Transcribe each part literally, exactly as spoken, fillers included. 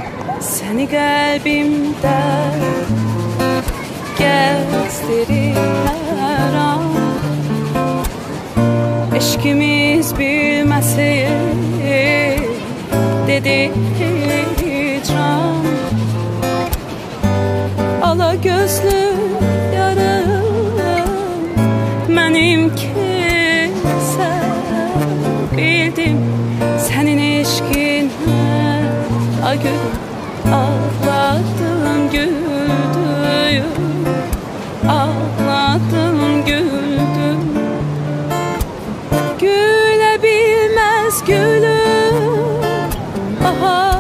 Seni kalbimde gezdirirler an. Eşkimiz bilmesin dedi hicran. Ala gözlü yarım benim kimse bildim senin eşkine. Agül ağladım güldüm, ağladım güldüm. Gülebilmez gülüm aha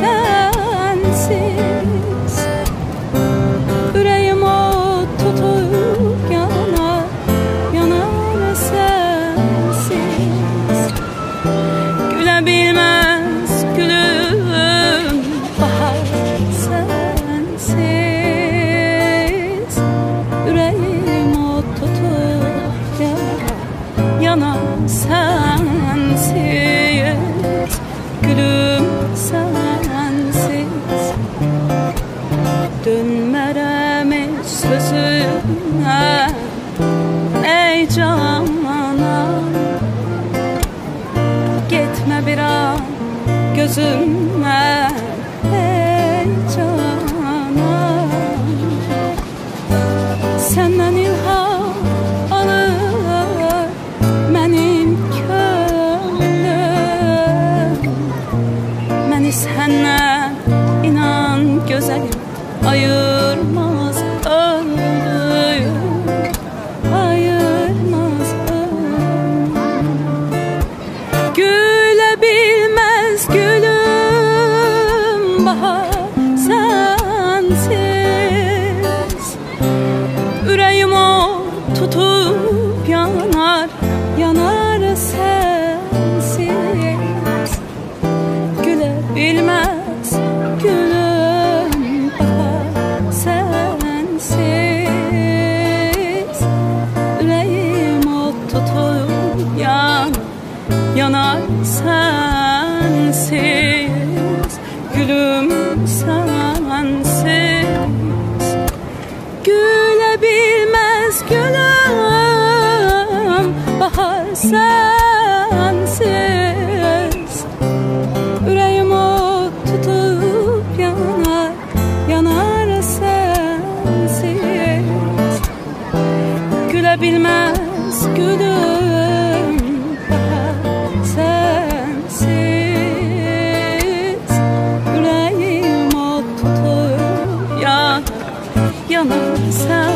sensiz. Yüreğim o tutup yanar, yanar sensiz. Gülebilmez gülüm bahar sensiz. Yüreğim o tutup yanar, yanar sensiz. Gülüm sensiz. Dönmərəm sözünə ey canan. Getmə bir an gözümdən ey canan. Səndən ilham alır mənim könlüm. Məni səndən inan gözəlim ayırmaz ömrüm, ayırmaz ömrüm. Gülebilmez gülüm bahar sensiz. Yüreğim o tutup yanar, yanar sensiz. Gülebilmez gülüm sensiz. Yüreğim o tutup yan, yanar sensiz. Gülüm sensiz. Gülebilmez gülüm bahar sensiz. Yüreğim o tutup yanar, yanar sensiz. Gülebilmez gülüm bahar sensiz. Yüreğim o tutup yanar, yanar sensiz.